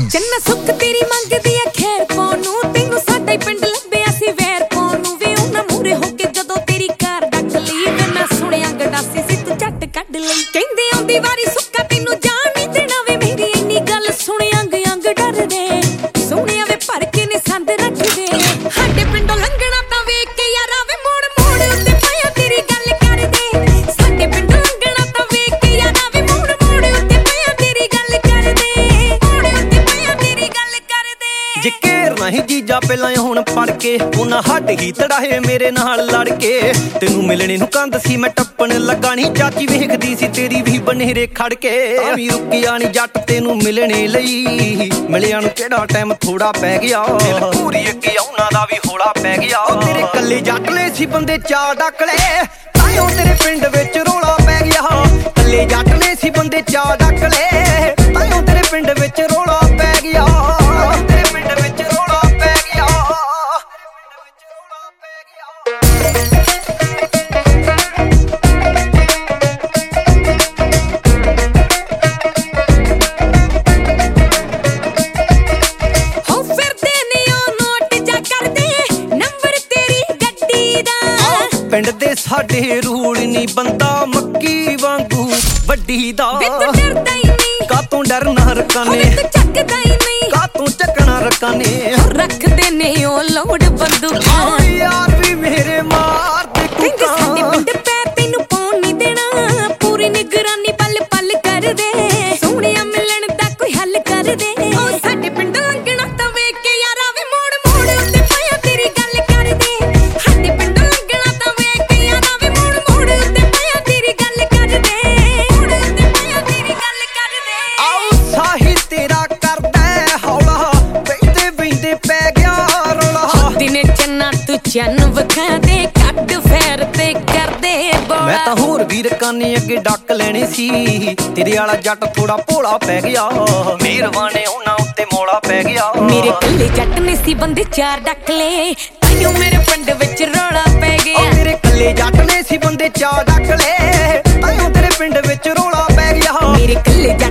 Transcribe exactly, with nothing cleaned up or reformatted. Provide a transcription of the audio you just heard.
ਜੰਨਾ ਸੁੱਖ ਤੇਰੀ ਮੰਗਦੀ ਐ ਖੈਰ ਪਾਉਣ ਨੂੰ, ਤੈਨੂੰ ਸਾਡਾ ਹੀ ਪਿੰਡ ਲੱਭਿਆ ਸੀ ਵੈਰ ਪਾਉਣ ਨੂੰ ਵੇ। ਉਹਨਾਂ ਮੂਹਰੇ ਹੋ ਕੇ ਜਦੋਂ ਤੇਰੀ ਕਾਰ ਡੱਕ ਲਈ ਵੇ, ਮੈਂ ਸੁਣਿਆ ਗੰਡਾਸੀ ਸੀ ਤੂੰ ਝੱਟ ਕੱਢ ਲਈ। ਕਹਿੰਦੇ ਆਉਂਦੀ ਵਾਰੀ ਸੁੱਕਾ ਤੈਨੂੰ ਜਾਣ ਨਹੀਂ ਦੇਣਾ ਵੇ, ਮੇਰੀ ਇੰਨੀ ਗੱਲ ਸੁਣ ਅੰਗ ਅੰਗ ਡਰਦੇ। ਸੋਹਣਿਆ ਵੇ ਭਰ ਕੇ ਨੇ ਸੰਦ ਰੱਖਦੇ, ਸਾਡੇ ਪਿੰਡੋਂ ਲੰਘਣਾ ਤਾਂ ਵੇਖ ਕੇ ਯਾਰਾ ਵੇ ਮੋੜ ਮੋੜ ਉੱਤੇ ਪਾਇਆ ਤੇਰੀ ਗੱਲ ਕਰਦੇ। ਸਾਡੇ ਪਿੰਡੋਂ ਲੰਘਣਾ ਤਾਂ ਵੇਖ ਕੇ ਯਾਰਾ ਵੇ ਮੋੜ ਮੋੜ ਉੱਤੇ ਪਾਇਆ ਤੇਰੀ ਗੱਲ ਕਰਦੇ। ਮੋੜ ਉੱਤੇ ਪਾਇਆ ਤੇਰੀ ਗੱਲ ਕਰਦੇ। ਜੇ ਘੇਰ ਨਹੀਂ ਜੀਜਾ ਪਹਿਲਾਂ ਹੁਣ ਪੜ ਕੇ, ਉਹਨਾਂ ਹੱਡ ਹੀ ਤੜਾਏ ਮੇਰੇ ਨਾਲ ਲੜ ਕੇ। ਤੈਨੂੰ ਮਿਲਣੇ ਨੂੰ ਕੰਧ ਸੀ ਮੈਂ ਟੱਪਣ ਲੱਗਾ ਨੀ, ਚਾਚੀ ਵੇਖਦੀ ਸੀ ਤੇਰੀ ਵੀ ਬਨੇਰੇ ਖੜ ਕੇ। ਤਾਂ ਵੀ ਰੁਕਿਆ ਨੀ ਜੱਟ ਤੈਨੂੰ ਮਿਲਣੇ ਲਈ, ਮਿਲਿਆ ਨੂੰ ਕਿਹੜਾ ਟਾਈਮ ਥੋੜਾ ਪੈ ਗਿਆ। ਪੂਰੀ ਅੱਗੇ ਉਹਨਾਂ ਦਾ ਵੀ ਹੋਲਾ ਪੈ ਗਿਆ। ਤੇਰੇ ਕੱਲੇ ਜੱਟ ਨੇ ਸੀ ਬੰਦੇ ਚਾਰ ਡੱਕ ਲਏ, ਤਾਈਓ ਤੇਰੇ ਪਿੰਡ ਵਿੱਚ ਰੋਲਾ ਪੈ ਗਿਆ। ਕੱਲੇ ਜੱਟ ਨੇ ਸੀ ਬੰਦੇ ਚਾਰ ਡੱਕ ਲਏ, ਤਾਈਓ ਤੇਰੇ ਪਿੰਡ ਵਿੱਚ ਰੋਲਾ ਪੈ ਗਿਆ। ਤੇਰੇ ਪਿੰਡ ਵਿੱਚ ਰੋਲਾ ਪੈ ਗਿਆ। ਹੋ ਫਿਰਦੇ ਨੇ ਉਹ ਨੋਟ ਜਾ ਕਰਦੇ, ਨੰਬਰ ਤੇਰੀ ਗੱਡੀ ਦਾ। ਪਿੰਡ ਦੇ ਸਾਡੇ ਰੂਲ ਨੀ ਬੰਦਾ ਮੱਕੀ ਵਾਂਗੂ ਵੱਡੀ ਦਾ। ਵੇ ਤੂੰ ਡਰਦਾ ਹੀ ਨਹੀਂ, ਕਾਤੋਂ ਡਰਨਾ ਰਕਾਨੇ। ਵੇ ਤੂੰ ਚੱਕਦਾ ਹੀ ਨਹੀਂ, ਕਾਤੋਂ ਚੱਕਣਾ ਰਕਾਨੇ। ਰੱਖਦੇ ਨੇ ਉਹ ਲੋਡ ਬੰਦੂਕਾਂ। ਯਾਰ ਵੀ ਮੇਰੇ ਮਾਰ ਦੇ ਕਹਿੰਦੇ ਸਾਡੇ ਕੁੱਕਾਂ। ਪਿੰਡ ਪੈ ਤੈਨੂੰ ਪਾਉਣ ਨਹੀਂ ਦੇਣਾ, ਪੂਰੀ ਨਿਗਰਾਨੀ ਪਲ ਪਲ ਕਰਦੇ। ਸੋਹਣਿਆ ਮਿਲਣ ਦਾ ਕੋਈ ਹੱਲ ਕਰਦੇ। ਉਹ ਸਾਡੇ ਪਿੰਡ ਲੰਘਣਾ ਤਾਂ ਵੇਖ ਕੇ ਯਾਰਾ ਵੇ ਮੋੜ ਮੋੜ ਉੱਤੇ ਪਾਇਆ ਤੇਰੀ ਗੱਲ ਕਰਦੇ। ਸਾਡੇ ਪਿੰਡ ਲੰਘਣਾ ਤਾਂ ਵੇਖ ਕੇ ਯਾਰਾ ਵੇ ਮੋੜ ਮੋੜ ਉੱਤੇ ਪਾਇਆ ਤੇਰੀ ਗੱਲ ਕਰਦੇ। ਮੋੜ ਉੱਤੇ ਪਾਇਆ ਤੇਰੀ ਗੱਲ ਕਰਦੇ। ਆਉ ਸਾਹੀ ਤੇਰਾ ਕਰਦਾ ਹੌਲਾ, ਬੈਠੇ ਬੈਠੇ ਪੈ ਗਿਆ ਰੌਲਾ। ਦਿਨੇ ਚੰਨਾ ਤੂੰ ਚੰਨ ਵਖਾ ਦੇ, ਕੱਟ ਫੇਰ ਤੇ ਕਰਦੇ ਬੋਲਾ। ਮੈਂ ਤਾਂ ਹੋਰ ਵੀ ਰਕਾਨੇ ਅੱਗੇ ਡੱਕ ਲੈਣੇ ਸੀ, ਤੇਰੇ ਵਾਲਾ ਜੱਟ ਥੋੜਾ ਭੋਲਾ ਪੈ ਗਿਆ। ਮਿਹਰਬਾਨੇ ਉਹਨਾਂ ਉੱਤੇ ਮੋਲਾ ਪੈ ਗਿਆ। ਮੇਰੇ ਕੱਲੇ ਜੱਟ ਨੇ ਸੀ ਬੰਦੇ ਚਾਰ ਡੱਕ ਲਏ, ਤਾਈਓ ਮੇਰੇ ਪਿੰਡ ਵਿੱਚ ਰੌਲਾ ਪੈ ਗਿਆ। ਮੇਰੇ ਕੱਲੇ ਜੱਟ ਨੇ ਸੀ ਬੰਦੇ ਚਾਰ ਡੱਕ ਲਏ, ਤਾਈਓ ਤੇਰੇ ਪਿੰਡ ਵਿੱਚ ਰੌਲਾ ਪੈ ਗਿਆ। ਮੇਰੇ ਕੱਲੇ